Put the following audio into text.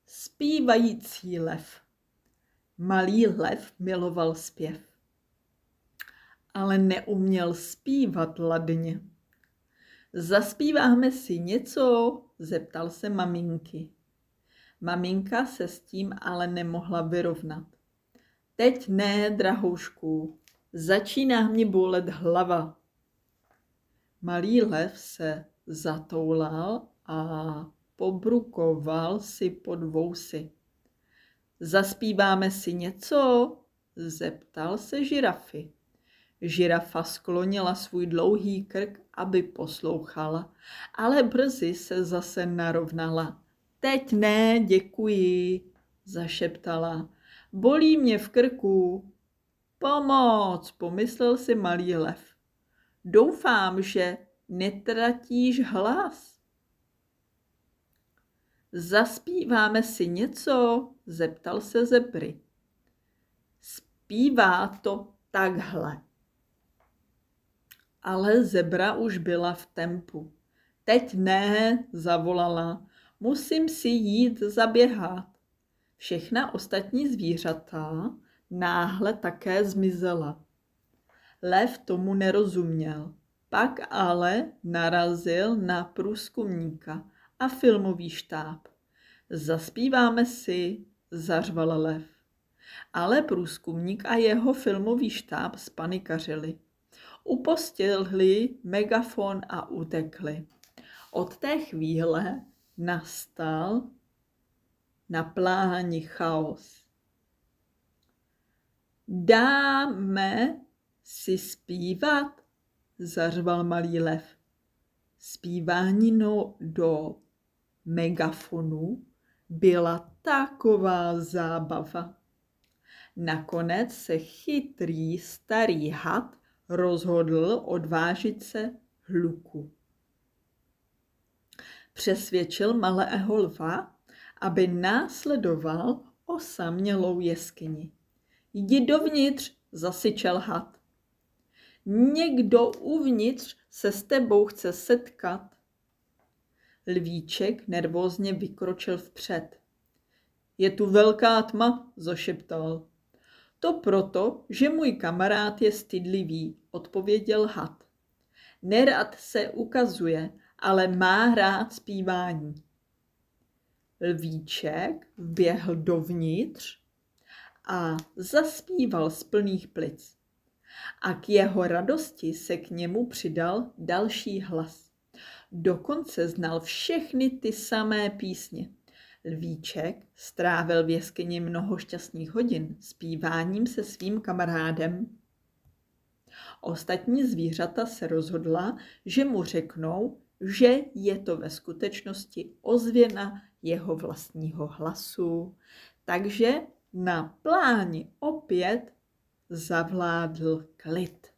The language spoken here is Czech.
Zpívající lev. Malý lev miloval zpěv, ale neuměl zpívat ladně. Zaspíváme si něco? Zeptal se maminky. Maminka se s tím ale nemohla vyrovnat. Teď ne, drahoušku, začíná mě bolet hlava. Malý lev se zatoulal a pobrukoval si pod vousy. Zaspíváme si něco? Zeptal se žirafy. Žirafa sklonila svůj dlouhý krk, aby poslouchala, ale brzy se zase narovnala. Teď ne, děkuji, zašeptala. Bolí mě v krku. Pomoc, pomyslel si malý lev. Doufám, že netratíš hlas. Zaspíváme si něco? Zeptal se zebry. Zpívá to takhle. Ale zebra už byla v tempu. Teď ne, zavolala. Musím si jít zaběhat. Všechna ostatní zvířata náhle také zmizela. Lev tomu nerozuměl. Pak ale narazil na průzkumníka a filmový štáb. Zaspíváme si, zařval lev. Ale průzkumník a jeho filmový štáb spanikařili. Upostihli megafon a utekli. Od té chvíle nastal na pláni chaos. Dáme si zpívat, zařval malý lev. Zpívání do megafonu byla taková zábava. Nakonec se chytrý starý had rozhodl odvážit se hluku. Přesvědčil malého lva, aby následoval osamělou jeskyni. Jdi dovnitř, zasyčel had. Někdo uvnitř se s tebou chce setkat. Lvíček nervózně vykročil vpřed. Je tu velká tma, zašeptal. To proto, že můj kamarád je stydlivý, odpověděl had. Nerad se ukazuje, ale má rád zpívání. Lvíček vběhl dovnitř a zaspíval z plných plic. A k jeho radosti se k němu přidal další hlas. Dokonce znal všechny ty samé písně. Lvíček strávil v jeskyni mnoho šťastných hodin zpíváním se svým kamarádem. Ostatní zvířata se rozhodla, že mu řeknou, že je to ve skutečnosti ozvěna jeho vlastního hlasu. Takže na pláni opět zavládl klid.